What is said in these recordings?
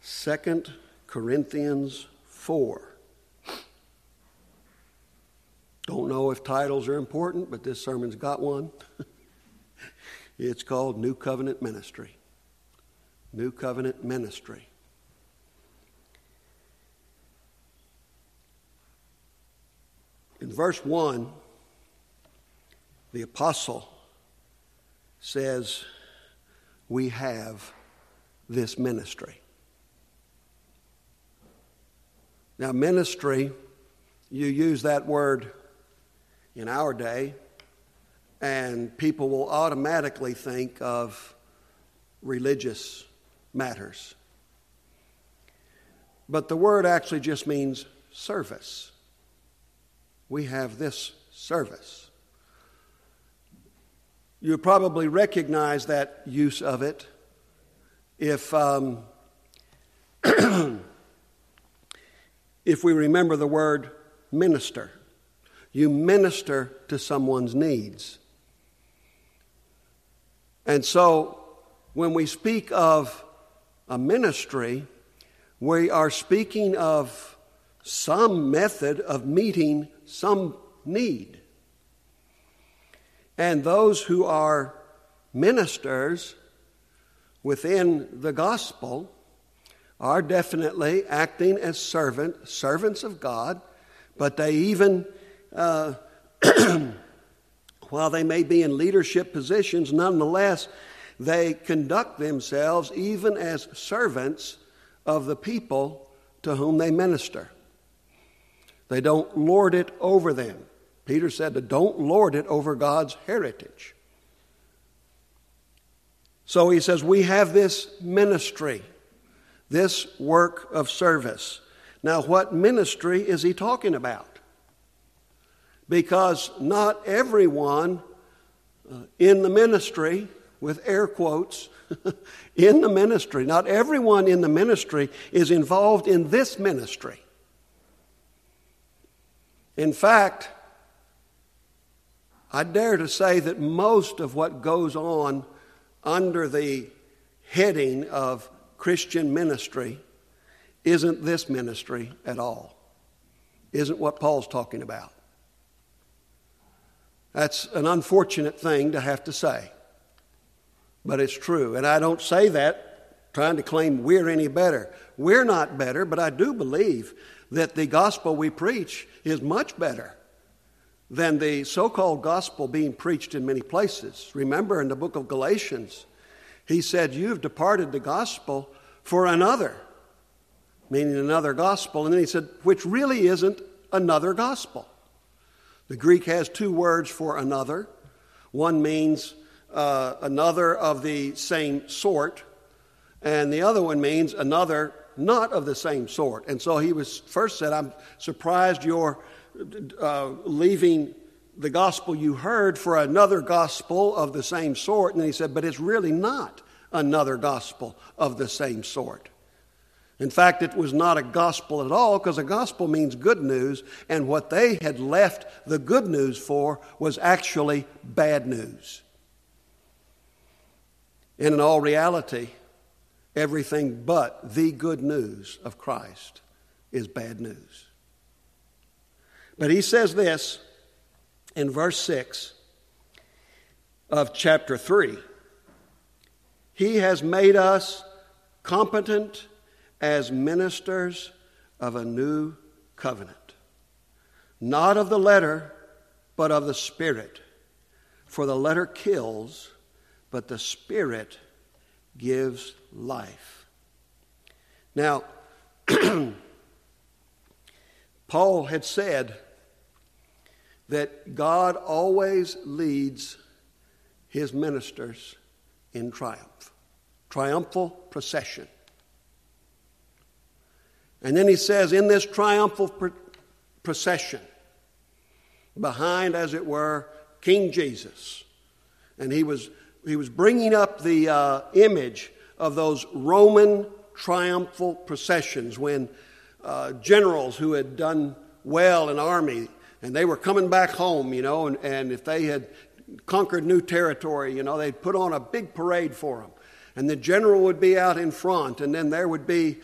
2 Corinthians 4. Don't know if titles are important, but this sermon's got one. It's called New Covenant Ministry. New Covenant Ministry. In verse 1, the apostle says, we have this ministry. Now, ministry, you use that word in our day, and people will automatically think of religious matters. But the word actually just means service. We have this service. You probably recognize that use of it if if we remember the word minister. You minister to someone's needs. And so when we speak of a ministry, we are speaking of some method of meeting some need. And those who are ministers within the gospel are definitely acting as servants of God, but they even, while they may be in leadership positions, nonetheless, they conduct themselves even as servants of the people to whom they minister. They don't lord it over them. Peter said, don't lord it over God's heritage. So he says, we have this ministry, this work of service. Now, what ministry is he talking about? Because not everyone in the ministry, with air quotes, in the ministry, not everyone in the ministry is involved in this ministry. In fact, I dare to say that most of what goes on under the heading of Christian ministry isn't this ministry at all. Isn't what Paul's talking about. That's an unfortunate thing to have to say. But it's true. And I don't say that trying to claim we're any better. We're not better, but I do believe that the gospel we preach is much better than the so-called gospel being preached in many places. Remember in the book of Galatians, he said, you've departed the gospel for another, meaning another gospel. And then he said, which really isn't another gospel. The Greek has two words for another. One means another of the same sort, and the other one means another not of the same sort. And so he was first said, I'm surprised you're leaving the gospel you heard for another gospel of the same sort. And he said, but it's really not another gospel of the same sort. In fact, it was not a gospel at all, because a gospel means good news, and what they had left the good news for was actually bad news. And in all reality, everything but the good news of Christ is bad news. But he says this in verse 6 of chapter 3. He has made us competent as ministers of a new covenant, not of the letter, but of the Spirit. For the letter kills, but the Spirit gives life. Now, Paul had said that God always leads his ministers in triumph, triumphal procession. And then he says, in this triumphal procession, behind, as it were, King Jesus, and he was bringing up the image of those Roman triumphal processions when generals who had done well in army, and they were coming back home, and if they had conquered new territory, they'd put on a big parade for them. And the general would be out in front, and then there would be,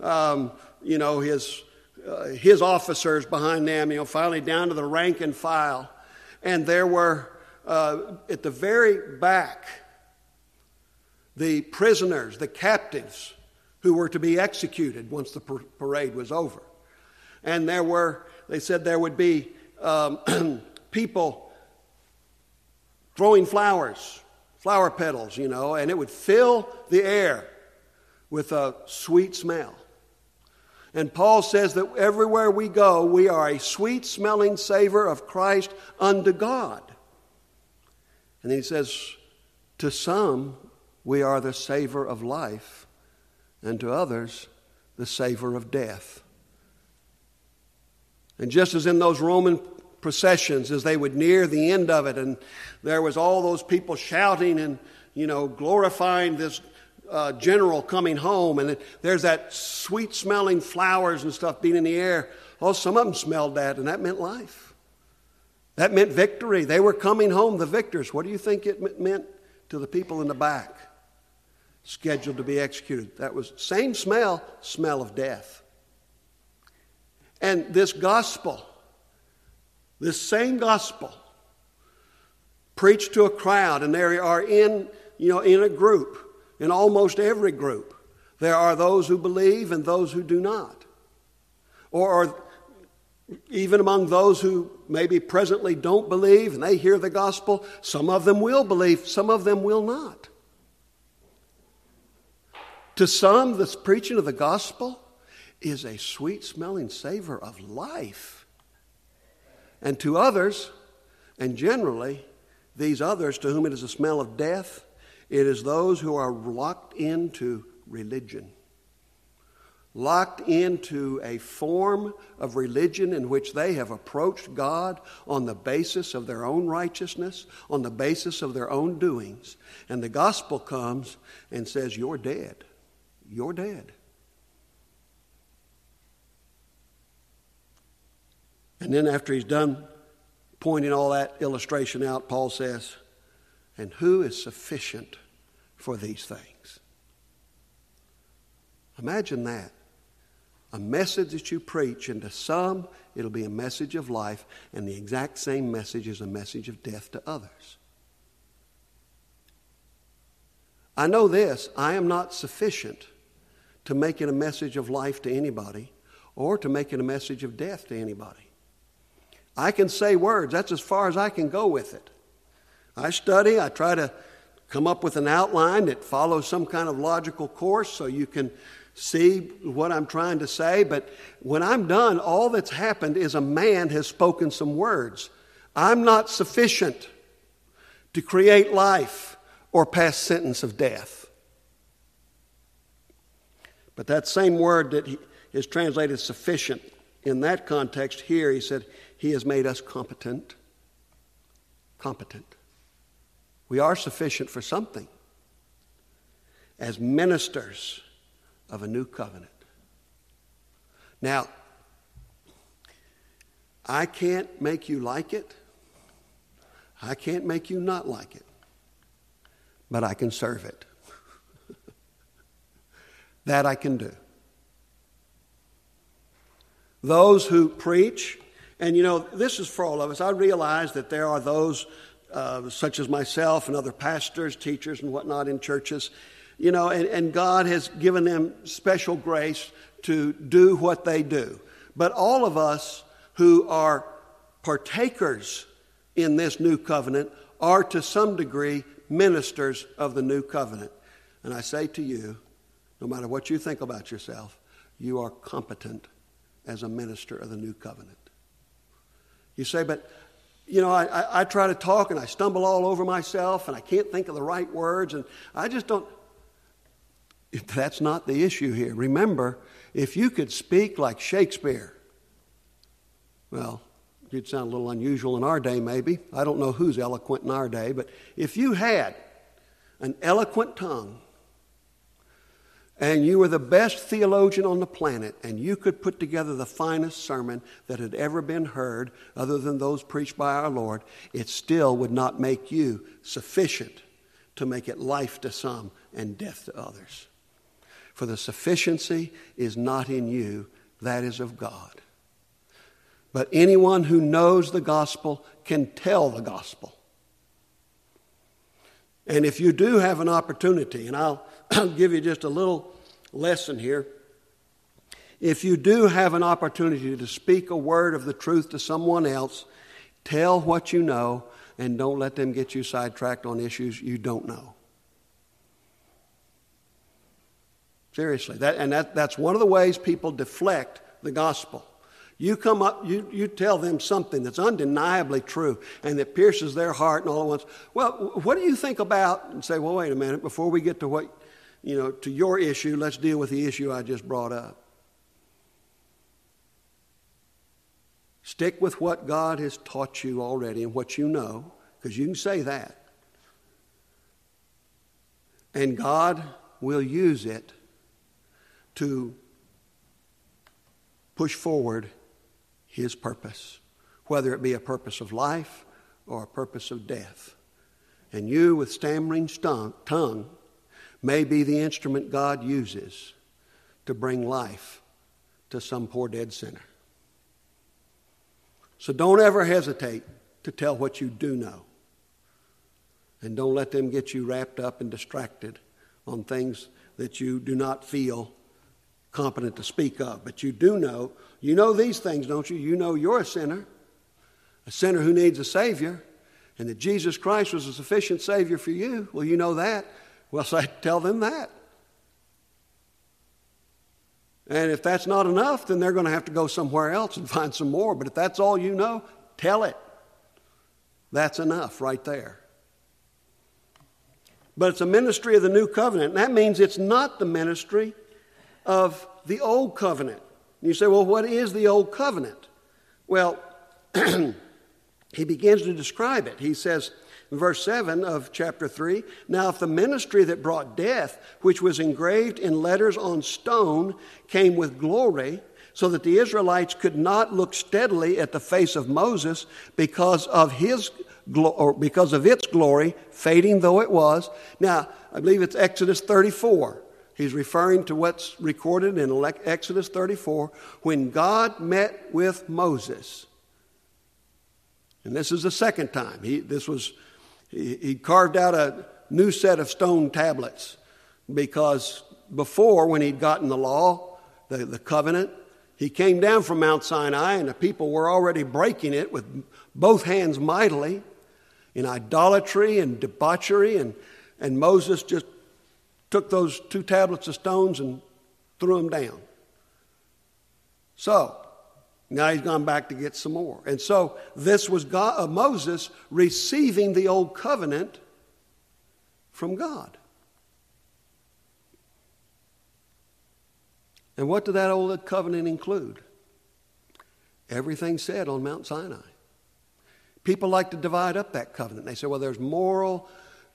his officers behind them, finally down to the rank and file. And there were, at the very back, the prisoners, the captives, who were to be executed once the parade was over. And they said there would be people throwing flower petals, and it would fill the air with a sweet smell. And Paul says that everywhere we go, we are a sweet-smelling savor of Christ unto God. And he says, to some, we are the savor of life, and to others, the savor of death. And just as in those Roman processions, as they would near the end of it, and there was all those people shouting and, glorifying this general coming home, and there's that sweet-smelling flowers and stuff being in the air. Oh, some of them smelled that, and that meant life. That meant victory. They were coming home, the victors. What do you think it meant to the people in the back, scheduled to be executed? That was same smell of death. And this same gospel, preached to a crowd, and there are in a group, in almost every group, there are those who believe and those who do not. Or even among those who maybe presently don't believe and they hear the gospel, some of them will believe, some of them will not. To some, this preaching of the gospel is a sweet-smelling savor of life. And to others, and generally, these others to whom it is a smell of death, it is those who are locked into religion. Locked into a form of religion in which they have approached God on the basis of their own righteousness, on the basis of their own doings. And the gospel comes and says, you're dead. You're dead. And then after he's done pointing all that illustration out, Paul says, and who is sufficient for these things? Imagine that. A message that you preach, and to some, it'll be a message of life, and the exact same message is a message of death to others. I know this, I am not sufficient to make it a message of life to anybody or to make it a message of death to anybody. I can say words. That's as far as I can go with it. I study. I try to come up with an outline that follows some kind of logical course so you can see what I'm trying to say. But when I'm done, all that's happened is a man has spoken some words. I'm not sufficient to create life or pass sentence of death. But that same word that is translated sufficient, in that context here, he said, he has made us competent. Competent. We are sufficient for something as ministers of a new covenant. Now, I can't make you like it. I can't make you not like it. But I can serve it. That I can do. Those who preach, and this is for all of us. I realize that there are those such as myself and other pastors, teachers, and whatnot in churches, and God has given them special grace to do what they do. But all of us who are partakers in this new covenant are to some degree ministers of the new covenant. And I say to you, no matter what you think about yourself, you are competent as a minister of the new covenant. You say, but I try to talk and I stumble all over myself and I can't think of the right words and I just don't. That's not the issue here. Remember, if you could speak like Shakespeare, well, you'd sound a little unusual in our day maybe. I don't know who's eloquent in our day, but if you had an eloquent tongue and you were the best theologian on the planet and you could put together the finest sermon that had ever been heard other than those preached by our Lord, it still would not make you sufficient to make it life to some and death to others. For the sufficiency is not in you, that is of God. But anyone who knows the gospel can tell the gospel. And if you do have an opportunity, and I'll give you just a little lesson here. If you do have an opportunity to speak a word of the truth to someone else, tell what you know and don't let them get you sidetracked on issues you don't know. Seriously, that's one of the ways people deflect the gospel. You come up, you tell them something that's undeniably true and that pierces their heart and all at once. Well, what do you think about? And say, well, wait a minute, before we get to to your issue, let's deal with the issue I just brought up. Stick with what God has taught you already and what you know, because you can say that. And God will use it to push forward His purpose, whether it be a purpose of life or a purpose of death. And you, with stammering tongue, may be the instrument God uses to bring life to some poor dead sinner. So don't ever hesitate to tell what you do know. And don't let them get you wrapped up and distracted on things that you do not feel competent to speak of. But you do know, you know these things, don't you? You know you're a sinner who needs a Savior, and that Jesus Christ was a sufficient Savior for you. Well, you know that. Well, so tell them that. And if that's not enough, then they're going to have to go somewhere else and find some more. But if that's all you know, tell it. That's enough right there. But it's a ministry of the new covenant. And that means it's not the ministry of the old covenant. You say, well, what is the old covenant? Well, he begins to describe it. He says, in verse 7 of chapter 3, now if the ministry that brought death, which was engraved in letters on stone, came with glory, so that the Israelites could not look steadily at the face of Moses because of its glory, fading though it was. Now, I believe it's Exodus 34. He's referring to what's recorded in Exodus 34, when God met with Moses. And this is the second time. He carved out a new set of stone tablets, because before, when he'd gotten the law, the covenant, he came down from Mount Sinai and the people were already breaking it with both hands mightily in idolatry and debauchery, and Moses just took those 2 tablets of stones and threw them down. So now he's gone back to get some more. And so this was Moses receiving the old covenant from God. And what did that old covenant include? Everything said on Mount Sinai. People like to divide up that covenant. They say, well, there's moral,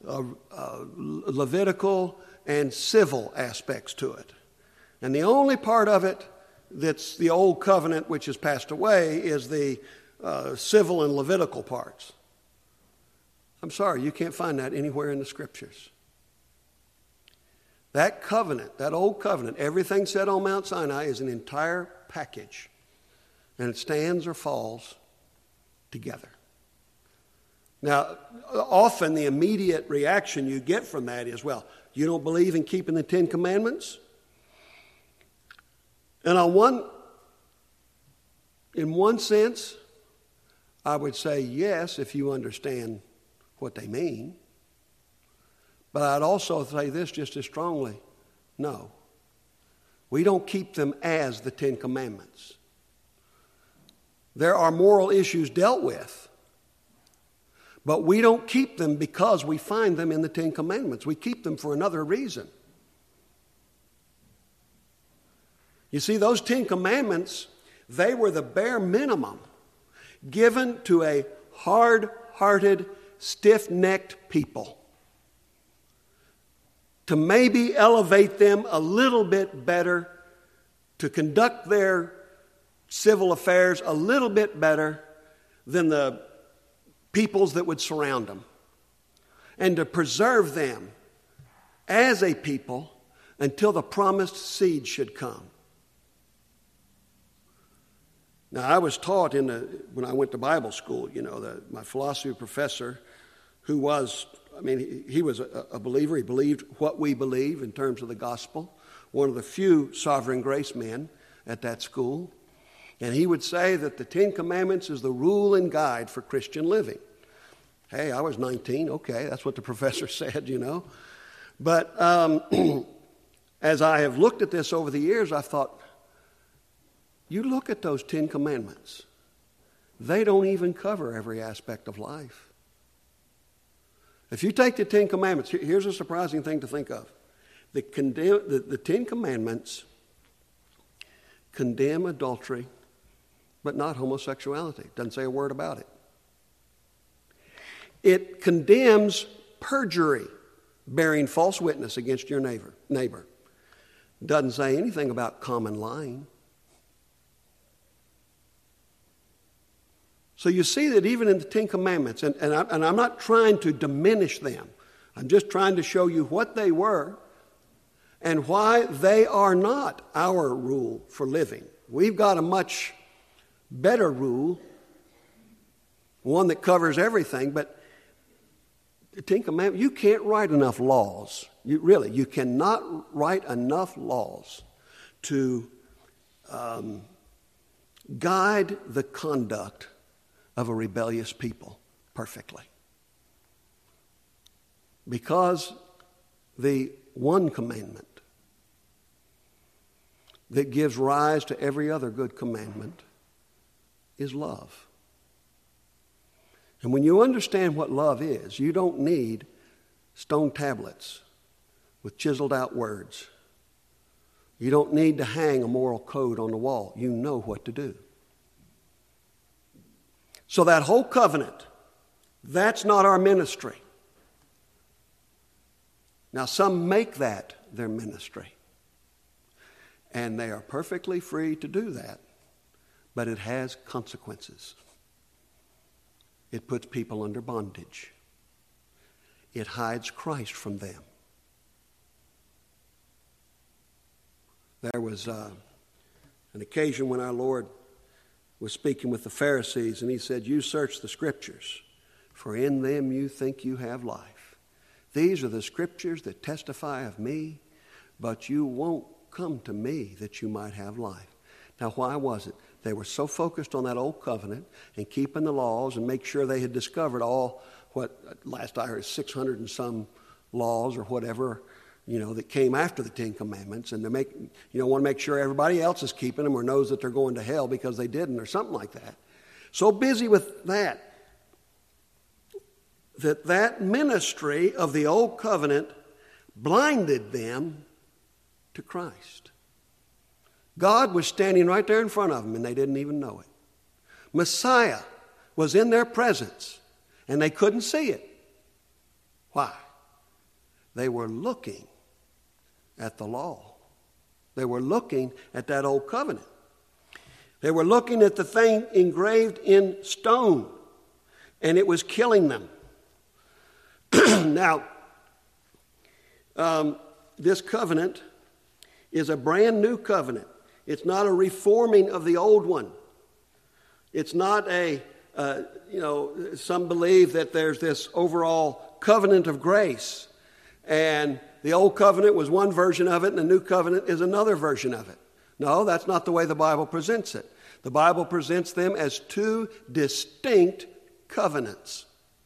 Levitical, and civil aspects to it. And the only part of it that's the old covenant which has passed away is the civil and Levitical parts. I'm sorry, you can't find that anywhere in the Scriptures. That covenant, that old covenant, everything said on Mount Sinai is an entire package. And it stands or falls together. Now, often the immediate reaction you get from that is, well, you don't believe in keeping the 10 Commandments? And in one sense, I would say yes, if you understand what they mean. But I'd also say this just as strongly, no. We don't keep them as the 10 Commandments. There are moral issues dealt with, but we don't keep them because we find them in the 10 Commandments. We keep them for another reason. You see, those 10 Commandments, they were the bare minimum given to a hard-hearted, stiff-necked people to maybe elevate them a little bit better, to conduct their civil affairs a little bit better than the peoples that would surround them. and to preserve them as a people until the promised seed should come. Now, I was taught when I went to Bible school, my philosophy professor, who was, he was a believer. He believed what we believe in terms of the gospel. One of the few sovereign grace men at that school. And he would say that the Ten Commandments is the rule and guide for Christian living. Hey, I was 19. Okay, that's what the professor said, But as I have looked at this over the years, I've thought, you look at those 10 Commandments. They don't even cover every aspect of life. If you take the 10 Commandments, here's a surprising thing to think of. The 10 Commandments condemn adultery, but not homosexuality. Doesn't say a word about it. It condemns perjury, bearing false witness against your neighbor. Doesn't say anything about common lying. So you see that even in the Ten Commandments, and I'm not trying to diminish them. I'm just trying to show you what they were and why they are not our rule for living. We've got a much better rule, one that covers everything, but the Ten Commandments, you can't write enough laws. You cannot write enough laws to guide the conduct of a rebellious people perfectly. Because the one commandment that gives rise to every other good commandment is love. And when you understand what love is, you don't need stone tablets with chiseled out words. You don't need to hang a moral code on the wall. You know what to do. So that whole covenant, that's not our ministry. Now, some make that their ministry. And they are perfectly free to do that. But it has consequences. It puts people under bondage. It hides Christ from them. There was an occasion when our Lord was speaking with the Pharisees, and he said, "You search the Scriptures, for in them you think you have life. These are the Scriptures that testify of me, but you won't come to me that you might have life." Now, why was it? They were so focused on that old covenant and keeping the laws and make sure they had discovered all what, last I heard, 600 and some laws or whatever, that came after the Ten Commandments, and they want to make sure everybody else is keeping them or knows that they're going to hell because they didn't or something like that. So busy with that ministry of the old covenant blinded them to Christ. God was standing right there in front of them, and they didn't even know it. Messiah was in their presence, and they couldn't see it. Why? They were looking at the law. They were looking at that old covenant. They were looking at the thing engraved in stone, and it was killing them. Now, this covenant is a brand new covenant. It's not a reforming of the old one. It's not some believe that there's this overall covenant of grace, and the old covenant was one version of it, and the new covenant is another version of it. No, that's not the way the Bible presents it. The Bible presents them as two distinct covenants.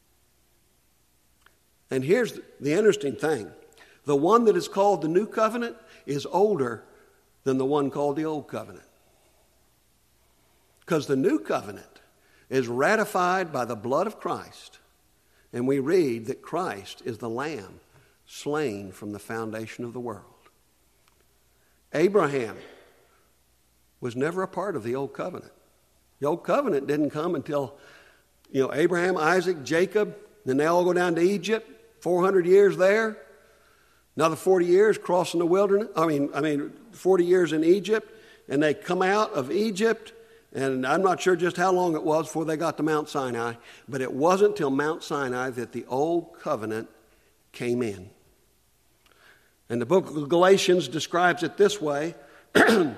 And here's the interesting thing. The one that is called the new covenant is older than the one called the old covenant. Because the new covenant is ratified by the blood of Christ. And we read that Christ is the Lamb slain from the foundation of the world. Abraham was never a part of the old covenant. The old covenant didn't come until, Abraham, Isaac, Jacob, then they all go down to Egypt, 400 years there. Another 40 years crossing the wilderness. 40 years in Egypt, and they come out of Egypt, and I'm not sure just how long it was before they got to Mount Sinai, but it wasn't till Mount Sinai that the old covenant came in. And the book of Galatians describes it this way. It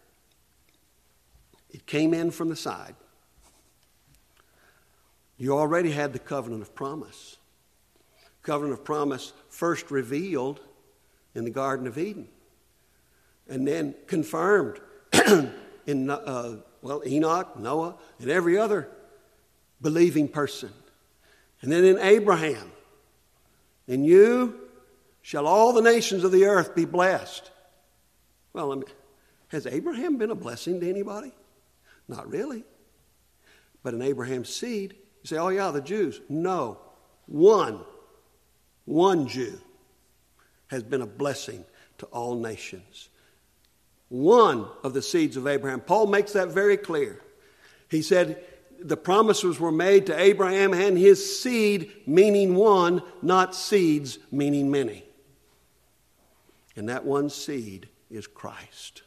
came in from the side. You already had the covenant of promise. Covenant of promise first revealed in the Garden of Eden, and then confirmed in Enoch, Noah, and every other believing person. And then in Abraham, in you shall all the nations of the earth be blessed. Well, has Abraham been a blessing to anybody? Not really. But in Abraham's seed, you say, oh yeah, the Jews. No, one Jew has been a blessing to all nations. One of the seeds of Abraham. Paul makes that very clear. He said the promises were made to Abraham and his seed, meaning one, not seeds, meaning many. And that one seed is Christ.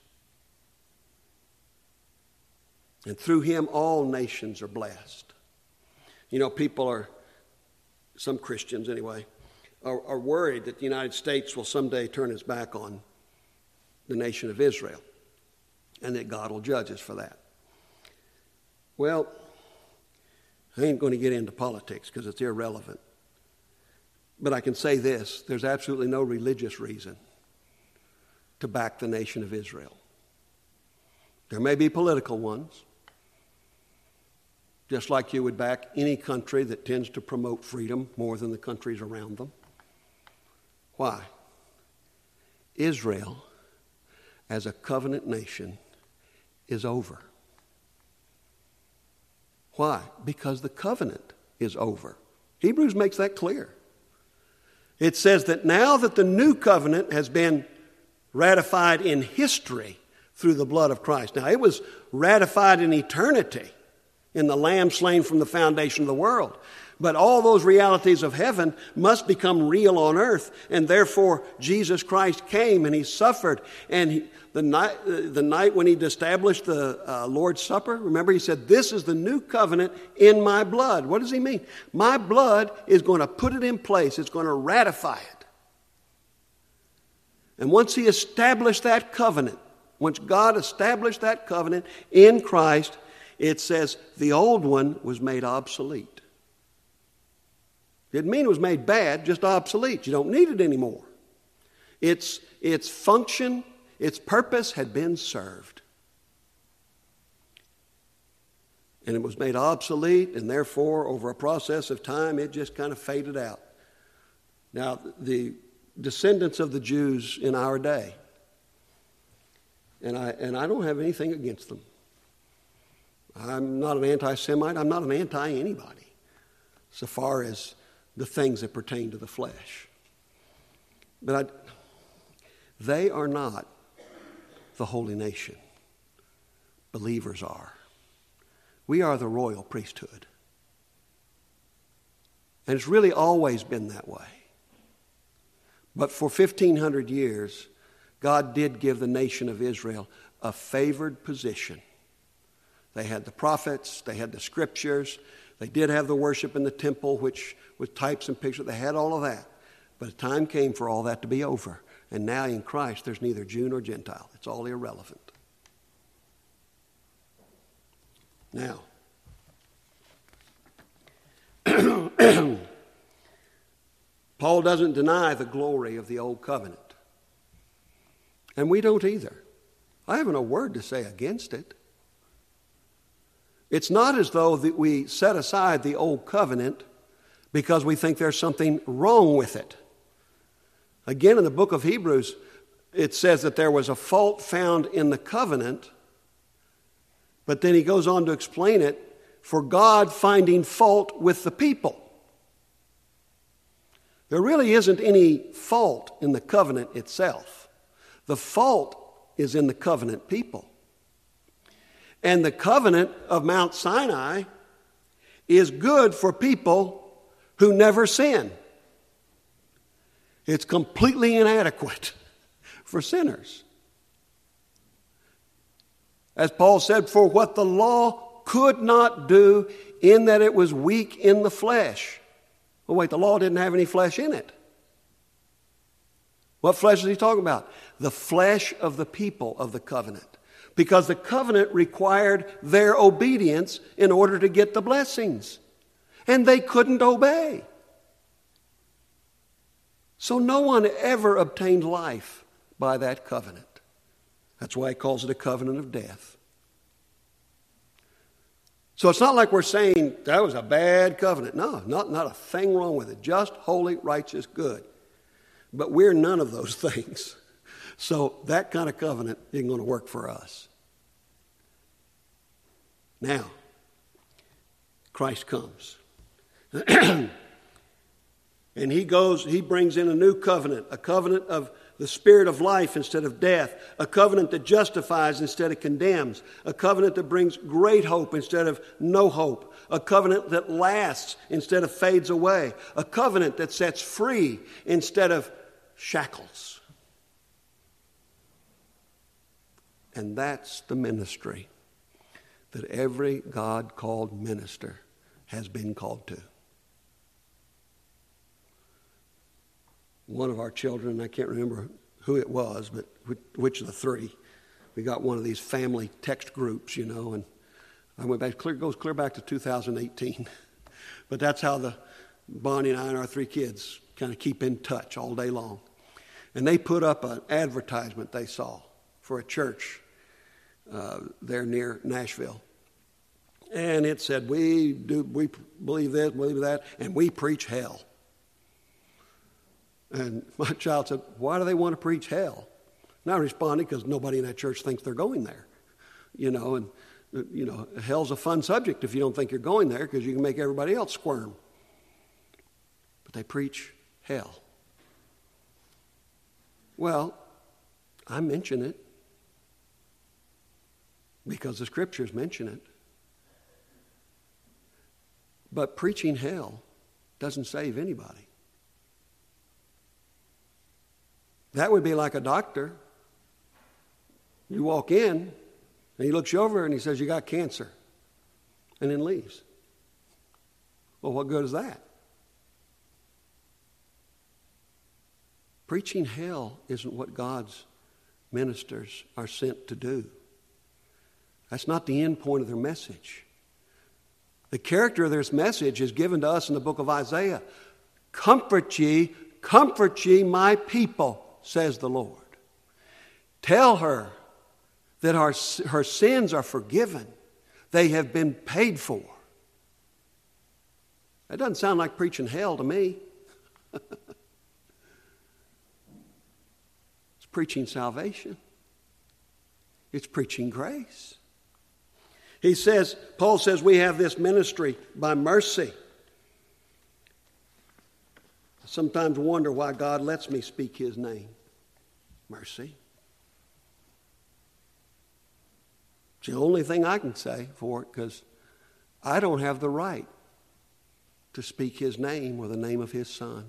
And through him all nations are blessed. You know, some Christians anyway, are worried that the United States will someday turn its back on the nation of Israel and that God will judge us for that. Well, I ain't going to get into politics because it's irrelevant. But I can say this, there's absolutely no religious reason to back the nation of Israel. There may be political ones, just like you would back any country that tends to promote freedom more than the countries around them. Why? Israel, as a covenant nation, is over. Why? Because the covenant is over. Hebrews makes that clear. It says that now that the new covenant has been ratified in history through the blood of Christ. Now, it was ratified in eternity in the Lamb slain from the foundation of the world. But all those realities of heaven must become real on earth, and therefore Jesus Christ came and he suffered. And the night when he'd established the Lord's Supper, remember he said, this is the new covenant in my blood. What does he mean? My blood is going to put it in place. It's going to ratify it. And once he established that covenant, once God established that covenant in Christ, it says the old one was made obsolete. Didn't mean it was made bad, just obsolete. You don't need it anymore. Its function, its purpose had been served. And it was made obsolete, and therefore, over a process of time, it just kind of faded out. Now, the descendants of the Jews in our day, and I don't have anything against them. I'm not an anti-Semite. I'm not an anti-anybody so far as the things that pertain to the flesh. But they are not the holy nation. Believers are. We are the royal priesthood. And it's really always been that way. But for 1,500 years, God did give the nation of Israel a favored position. They had the prophets, they had the scriptures, they did have the worship in the temple, which with types and pictures, they had all of that. But a time came for all that to be over. And now in Christ, there's neither Jew nor Gentile. It's all irrelevant. Now, Paul doesn't deny the glory of the old covenant. And we don't either. I haven't a word to say against it. It's not as though that we set aside the old covenant because we think there's something wrong with it. Again, in the book of Hebrews, it says that there was a fault found in the covenant, but then he goes on to explain it for God finding fault with the people. There really isn't any fault in the covenant itself. The fault is in the covenant people. And the covenant of Mount Sinai is good for people who never sin. It's completely inadequate for sinners. As Paul said, for what the law could not do in that it was weak in the flesh. Well, wait, the law didn't have any flesh in it. What flesh is he talking about? The flesh of the people of the covenant. Because the covenant required their obedience in order to get the blessings. And they couldn't obey. So no one ever obtained life by that covenant. That's why he calls it a covenant of death. So it's not like we're saying that was a bad covenant. No, not a thing wrong with it. Just, holy, righteous, good. But we're none of those things. So that kind of covenant isn't going to work for us. Now, Christ comes. And he brings in a new covenant, a covenant of the spirit of life instead of death, a covenant that justifies instead of condemns, a covenant that brings great hope instead of no hope, a covenant that lasts instead of fades away, a covenant that sets free instead of shackles. And that's the ministry that every God-called minister has been called to. One of our children, I can't remember who it was, but which of the three, we got one of these family text groups, and I went back, goes clear back to 2018. But that's how Bonnie and I and our three kids kind of keep in touch all day long. And they put up an advertisement they saw for a church there near Nashville. And it said, we believe this, believe that, and we preach hell. And my child said, why do they want to preach hell? And I responded, because nobody in that church thinks they're going there. Hell's a fun subject if you don't think you're going there, because you can make everybody else squirm. But they preach hell. Well, I mention it because the scriptures mention it. But preaching hell doesn't save anybody. That would be like a doctor. You walk in, and he looks you over and he says, you got cancer, and then leaves. Well, what good is that? Preaching hell isn't what God's ministers are sent to do. That's not the end point of their message. The character of their message is given to us in the book of Isaiah. Comfort ye, my people, says the Lord. Tell her that her sins are forgiven. They have been paid for. That doesn't sound like preaching hell to me. It's preaching salvation. It's preaching grace. Paul says we have this ministry by mercy. I sometimes wonder why God lets me speak his name. Mercy. It's the only thing I can say for it, because I don't have the right to speak his name or the name of his son.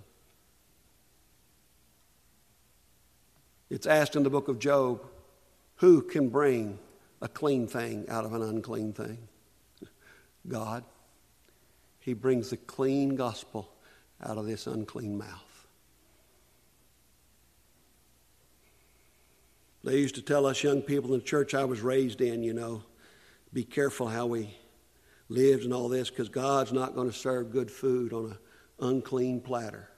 It's asked in the book of Job, who can bring a clean thing out of an unclean thing? God. He brings the clean gospel out of this unclean mouth. They used to tell us young people in the church I was raised in, be careful how we live and all this, because God's not going to serve good food on an unclean platter.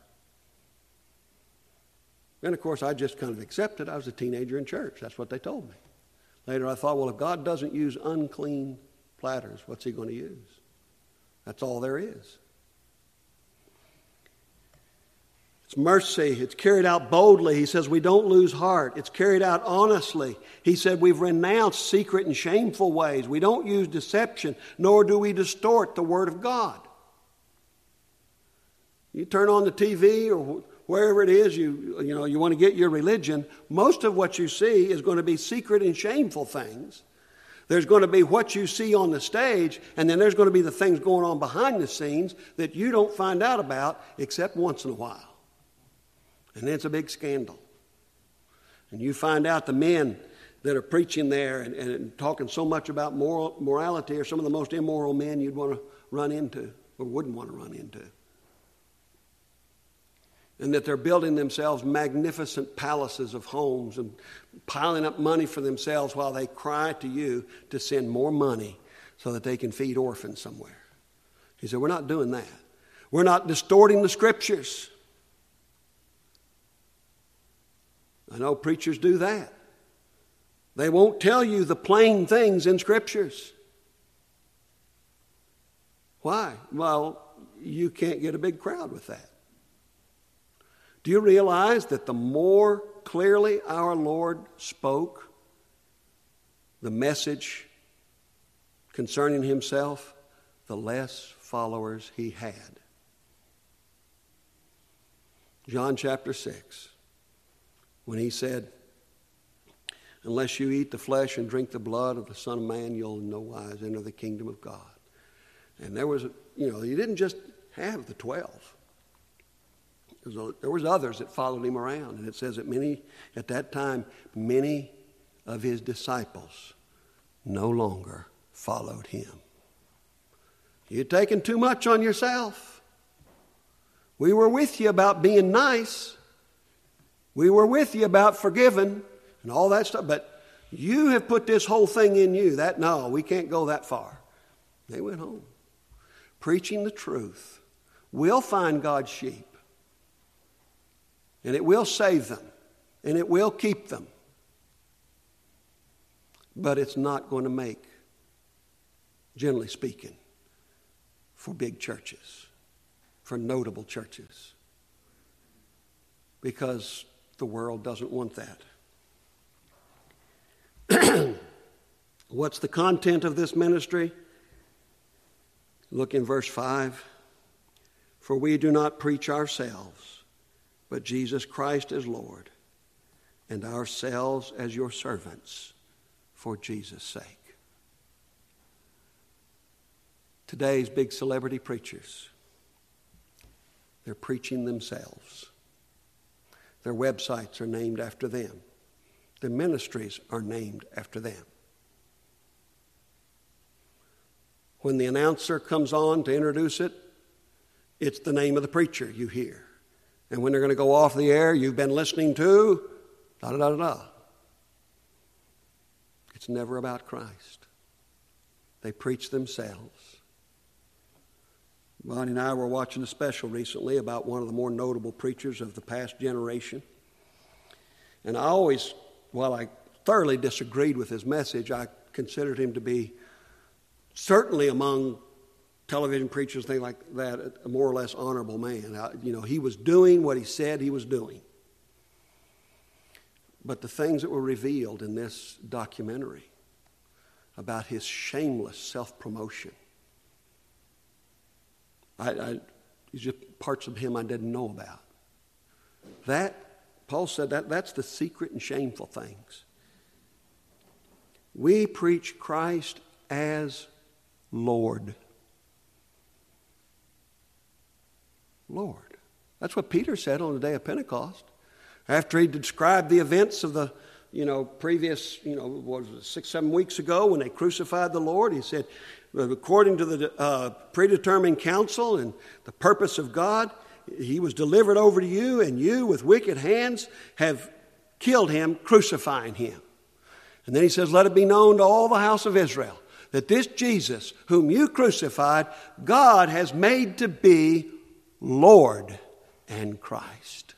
And of course, I just kind of accepted. I was a teenager in church. That's what they told me. Later I thought, well, if God doesn't use unclean platters, what's he going to use? That's all there is. It's mercy. It's carried out boldly. He says we don't lose heart. It's carried out honestly. He said we've renounced secret and shameful ways. We don't use deception, nor do we distort the Word of God. You turn on the TV or wherever it is you want to get your religion, most of what you see is going to be secret and shameful things. There's going to be what you see on the stage, and then there's going to be the things going on behind the scenes that you don't find out about except once in a while. And it's a big scandal. And you find out the men that are preaching there and talking so much about morality are some of the most immoral men you'd want to run into or wouldn't want to run into. and that they're building themselves magnificent palaces of homes and piling up money for themselves while they cry to you to send more money so that they can feed orphans somewhere. He said, we're not doing that. We're not distorting the Scriptures. I know preachers do that. They won't tell you the plain things in Scriptures. Why? Well, you can't get a big crowd with that. Do you realize that the more clearly our Lord spoke the message concerning himself, the less followers he had? John chapter 6, when he said, unless you eat the flesh and drink the blood of the Son of Man, you'll in no wise enter the kingdom of God. And there was, he didn't just have the 12. There was others that followed him around. And it says that at that time, many of his disciples no longer followed him. You're taking too much on yourself. We were with you about being nice. We were with you about forgiving and all that stuff. But you have put this whole thing in you. No, we can't go that far. They went home. Preaching the truth will find God's sheep. And it will save them. And it will keep them. But it's not going to make, generally speaking, for big churches, for notable churches. Because the world doesn't want that. What's the content of this ministry? Look in verse 5. For we do not preach ourselves, but Jesus Christ as Lord, and ourselves as your servants for Jesus' sake. Today's big celebrity preachers, they're preaching themselves. Their websites are named after them. Their ministries are named after them. When the announcer comes on to introduce it, it's the name of the preacher you hear. And when they're going to go off the air, you've been listening to da-da-da-da-da. It's never about Christ. They preach themselves. Bonnie and I were watching a special recently about one of the more notable preachers of the past generation. And while I thoroughly disagreed with his message, I considered him to be certainly among television preachers, things like that, a more or less honorable man. He was doing what he said he was doing. But the things that were revealed in this documentary about his shameless self-promotion, just parts of him I didn't know about. That, Paul said, that's the secret and shameful things. We preach Christ as Lord. Lord. That's what Peter said on the day of Pentecost. After he described the events of the, previous, 6-7 weeks ago when they crucified the Lord, he said, according to the predetermined counsel and the purpose of God, he was delivered over to you, and you with wicked hands have killed him, crucifying him. And then he says, let it be known to all the house of Israel that this Jesus, whom you crucified, God has made to be Lord and Christ.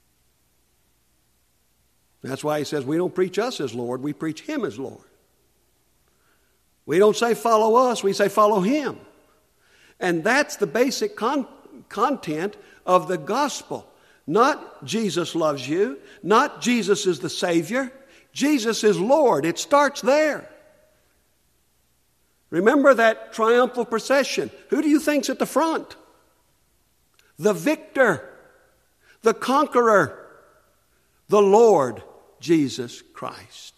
That's why he says we don't preach us as Lord, we preach him as Lord. We don't say follow us, we say follow him. And that's the basic content of the gospel. Not Jesus loves you, not Jesus is the Savior, Jesus is Lord. It starts there. Remember that triumphal procession. Who do you think's at the front? The victor, the conqueror, the Lord Jesus Christ.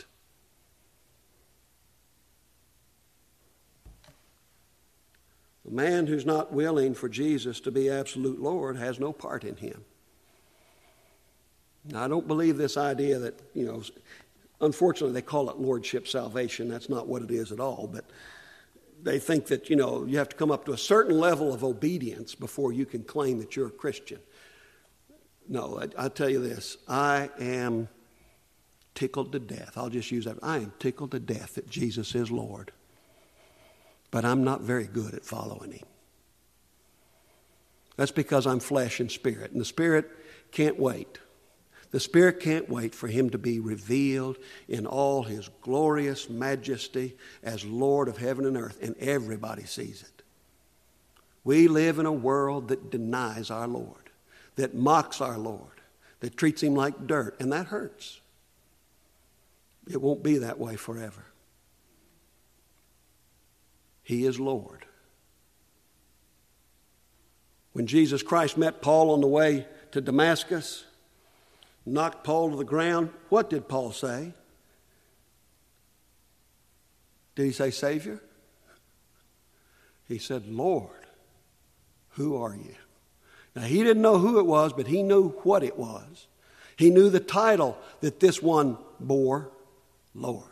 A man who's not willing for Jesus to be absolute Lord has no part in him. Now, I don't believe this idea that, unfortunately they call it lordship salvation. That's not what it is at all, but they think that, you have to come up to a certain level of obedience before you can claim that you're a Christian. No, I tell you this. I am tickled to death. I'll just use that. I am tickled to death that Jesus is Lord. But I'm not very good at following him. That's because I'm flesh and spirit. And the spirit can't wait. The spirit can't wait for him to be revealed in all his glorious majesty as Lord of heaven and earth. And everybody sees it. We live in a world that denies our Lord, that mocks our Lord, that treats him like dirt. And that hurts. It won't be that way forever. He is Lord. When Jesus Christ met Paul on the way to Damascus, knocked Paul to the ground, what did Paul say? Did he say Savior? He said, Lord, who are you? Now, he didn't know who it was, but he knew what it was. He knew the title that this one bore, Lord.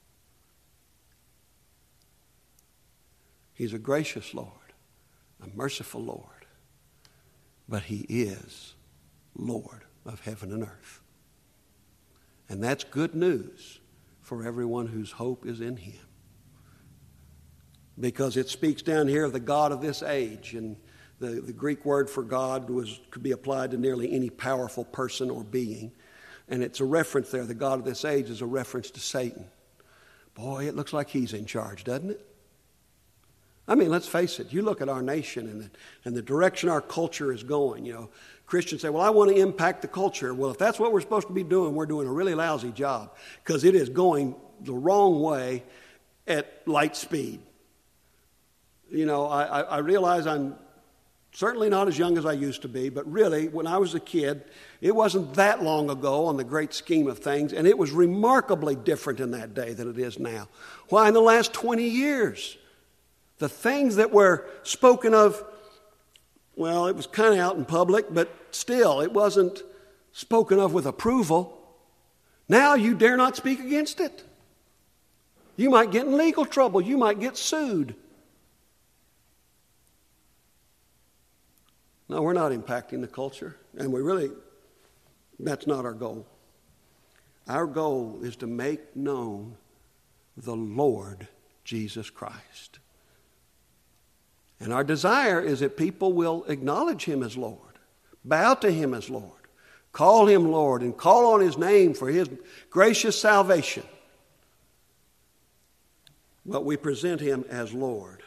He's a gracious Lord, a merciful Lord, but he is Lord of heaven and earth. And that's good news for everyone whose hope is in him. Because it speaks down here of the God of this age, and the Greek word for God could be applied to nearly any powerful person or being. And it's a reference there. The God of this age is a reference to Satan. Boy, it looks like he's in charge, doesn't it? I mean, let's face it. You look at our nation and the direction our culture is going. You know, Christians say, well, I want to impact the culture. Well, if that's what we're supposed to be doing, we're doing a really lousy job because it is going the wrong way at light speed. You know, I realize I'm certainly not as young as I used to be, but really, when I was a kid, it wasn't that long ago on the great scheme of things, and it was remarkably different in that day than it is now. Why, in the last 20 years, the things that were spoken of, well, it was kind of out in public, but still, it wasn't spoken of with approval. Now you dare not speak against it. You might get in legal trouble. You might get sued. No, we're not impacting the culture, and that's not our goal. Our goal is to make known the Lord Jesus Christ. And our desire is that people will acknowledge him as Lord, bow to him as Lord, call him Lord, and call on his name for his gracious salvation. But we present him as Lord.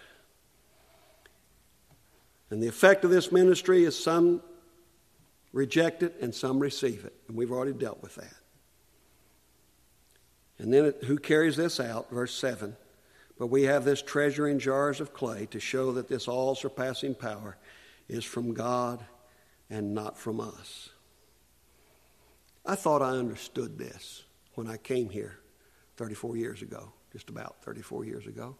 And the effect of this ministry is some reject it and some receive it. And we've already dealt with that. And then who carries this out? Verse 7. But we have this treasure in jars of clay to show that this all-surpassing power is from God and not from us. I thought I understood this when I came here 34 years ago, just about 34 years ago.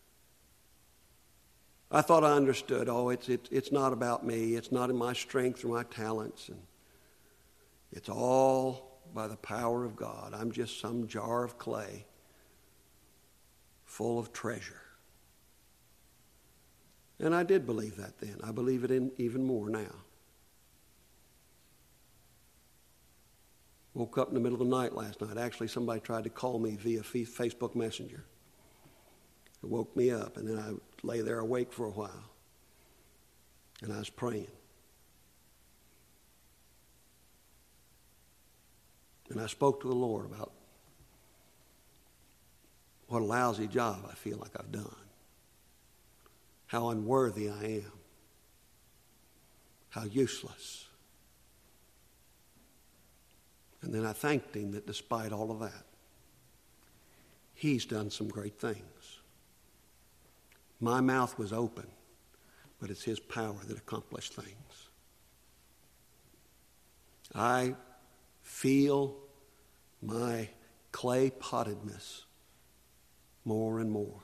I thought I understood, it's not about me. It's not in my strength or my talents. And it's all by the power of God. I'm just some jar of clay full of treasure. And I did believe that then. I believe it in even more now. Woke up in the middle of the night last night. Actually, somebody tried to call me via Facebook Messenger. It woke me up, and then I lay there awake for a while. And I was praying. And I spoke to the Lord about what a lousy job I feel like I've done. How unworthy I am. How useless. And then I thanked him that despite all of that, he's done some great things. My mouth was open, but it's his power that accomplished things. I feel my clay pottedness more and more.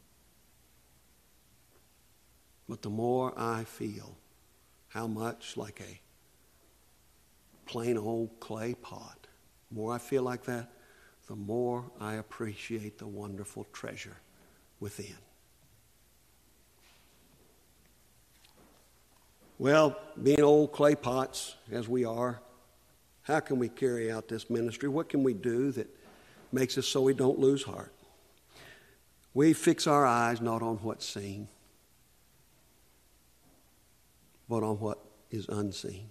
But the more I feel how much like a plain old clay pot, the more I feel like that, the more I appreciate the wonderful treasure within. Well, being old clay pots as we are, how can we carry out this ministry? What can we do that makes us so we don't lose heart? We fix our eyes not on what's seen, but on what is unseen.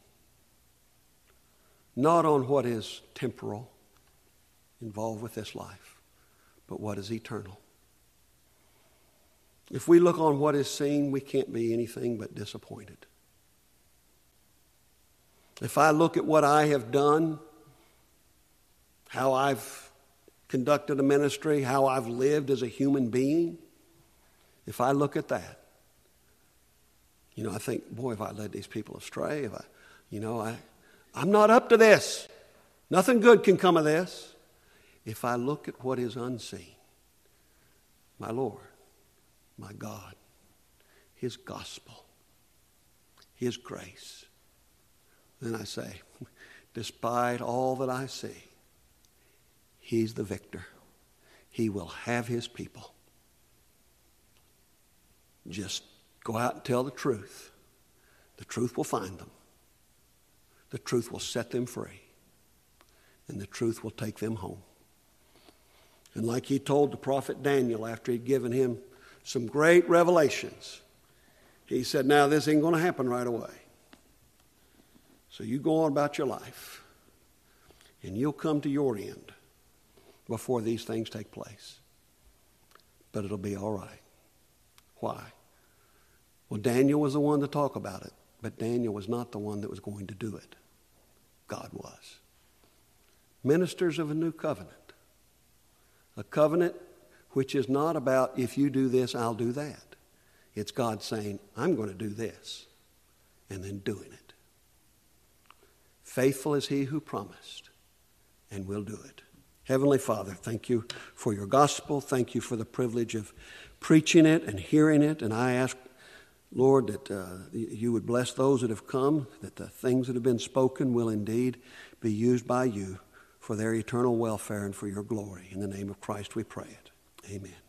Not on what is temporal, involved with this life, but what is eternal. If we look on what is seen, we can't be anything but disappointed. If I look at what I have done, how I've conducted a ministry, how I've lived as a human being, if I look at that, I think, boy, if I led these people astray, I'm not up to this. Nothing good can come of this. If I look at what is unseen, my Lord, my God, His gospel, His grace, then I say, despite all that I see, He's the victor. He will have His people. Just go out and tell the truth. The truth will find them. The truth will set them free. And the truth will take them home. And like He told the prophet Daniel after He'd given him some great revelations, He said, now this ain't going to happen right away. So you go on about your life, and you'll come to your end before these things take place. But it'll be all right. Why? Well, Daniel was the one to talk about it, but Daniel was not the one that was going to do it. God was. Ministers of a new covenant. A covenant which is not about, if you do this, I'll do that. It's God saying, I'm going to do this, and then doing it. Faithful is He who promised, and will do it. Heavenly Father, thank You for Your gospel. Thank You for the privilege of preaching it and hearing it. And I ask, Lord, that You would bless those that have come, that the things that have been spoken will indeed be used by You for their eternal welfare and for Your glory. In the name of Christ we pray it. Amen.